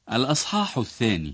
الأصحاح 2.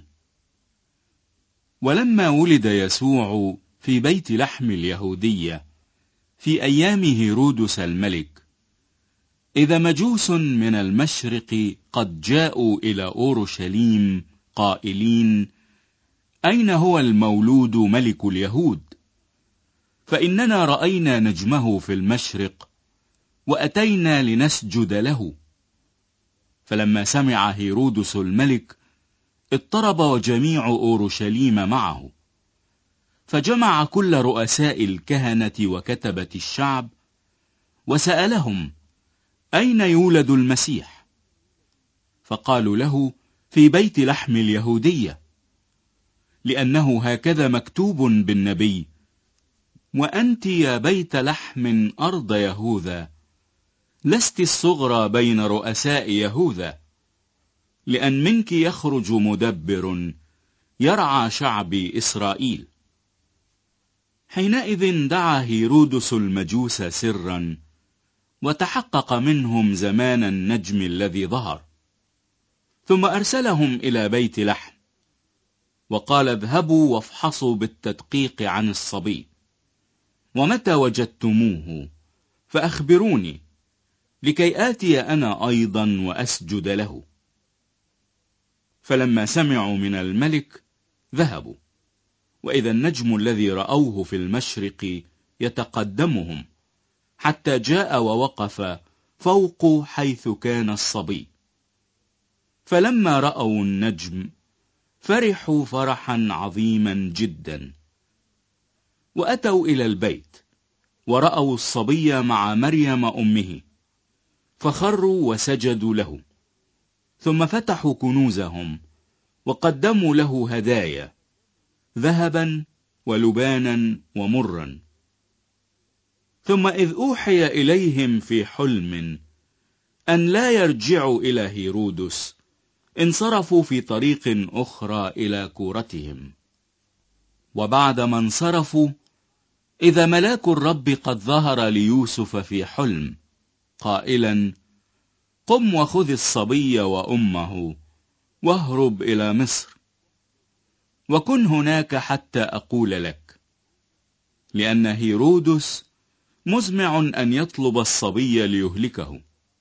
ولما ولد يسوع في بيت لحم اليهودية في أيام هيرودس الملك، إذا مجوس من المشرق قد جاءوا إلى أورشليم قائلين: أين هو المولود ملك اليهود؟ فإننا رأينا نجمه في المشرق وأتينا لنسجد له. فلما سمع هيرودس الملك اضطرب وجميع أورشليم معه، فجمع كل رؤساء الكهنة وكتبة الشعب وسألهم: أين يولد المسيح؟ فقالوا له: في بيت لحم اليهودية، لأنه هكذا مكتوب بالنبي: وأنت يا بيت لحم أرض يهوذا لست الصغرى بين رؤساء يهوذا، لأن منك يخرج مدبر يرعى شعبي إسرائيل. حينئذ دعا هيرودس المجوس سرا وتحقق منهم زمان النجم الذي ظهر، ثم أرسلهم إلى بيت لحم وقال: اذهبوا وافحصوا بالتدقيق عن الصبي، ومتى وجدتموه فأخبروني، لكي آتي أنا أيضا وأسجد له. فلما سمعوا من الملك ذهبوا، وإذا النجم الذي رأوه في المشرق يتقدمهم حتى جاء ووقف فوق حيث كان الصبي. فلما رأوا النجم فرحوا فرحا عظيما جدا، وأتوا إلى البيت ورأوا الصبي مع مريم أمه، فخروا وسجدوا له. ثم فتحوا كنوزهم وقدموا له هدايا: ذهبا ولبانا ومرا. ثم إذ أوحي إليهم في حلم أن لا يرجعوا إلى هيرودس، انصرفوا في طريق أخرى إلى كورتهم. وبعدما انصرفوا، إذا ملاك الرب قد ظهر ليوسف في حلم قائلا: قم وخذ الصبي وأمه واهرب إلى مصر، وكن هناك حتى أقول لك، لأن هيرودس مزمع أن يطلب الصبي ليهلكه.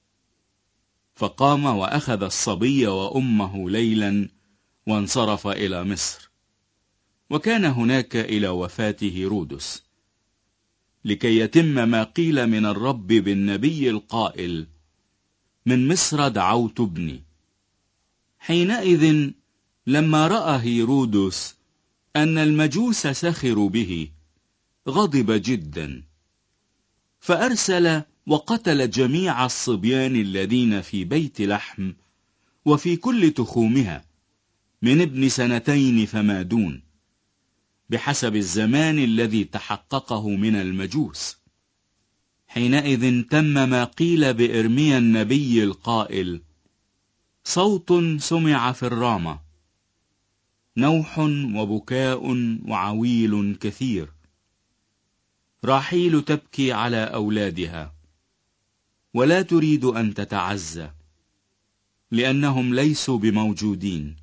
فقام وأخذ الصبي وأمه ليلا وانصرف إلى مصر، وكان هناك إلى وفاة هيرودس، لكي يتم ما قيل من الرب بالنبي القائل: من مصر دعوت ابني. حينئذ لما رأى هيرودس أن المجوس سخروا به غضب جدا، فأرسل وقتل جميع الصبيان الذين في بيت لحم وفي كل تخومها من ابن 2 فما دون، بحسب الزمان الذي تحققه من المجوس. حينئذ تم ما قيل بإرميا النبي القائل: صوت سمع في الرامة، نوح وبكاء وعويل كثير، راحيل تبكي على أولادها ولا تريد أن تتعزى، لأنهم ليسوا بموجودين.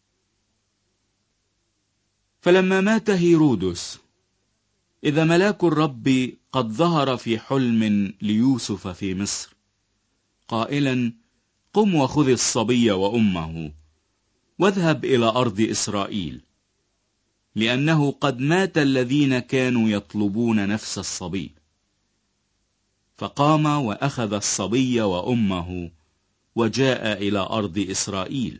فلما مات هيرودس، إذا ملاك الرب قد ظهر في حلم ليوسف في مصر قائلا: قم وخذ الصبي وأمه واذهب إلى أرض إسرائيل، لأنه قد مات الذين كانوا يطلبون نفس الصبي. فقام وأخذ الصبي وأمه وجاء إلى أرض إسرائيل.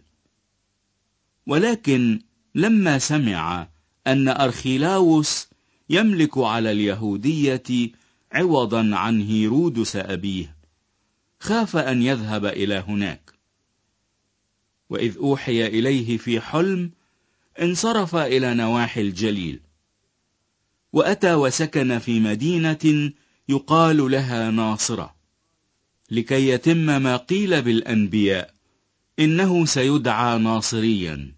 ولكن لما سمع أن أرخيلاوس يملك على اليهودية عوضا عن هيرودس أبيه، خاف أن يذهب إلى هناك. وإذ أوحي إليه في حلم انصرف إلى نواحي الجليل، وأتى وسكن في مدينة يقال لها ناصرة، لكي يتم ما قيل بالأنبياء: إنه سيدعى ناصريا.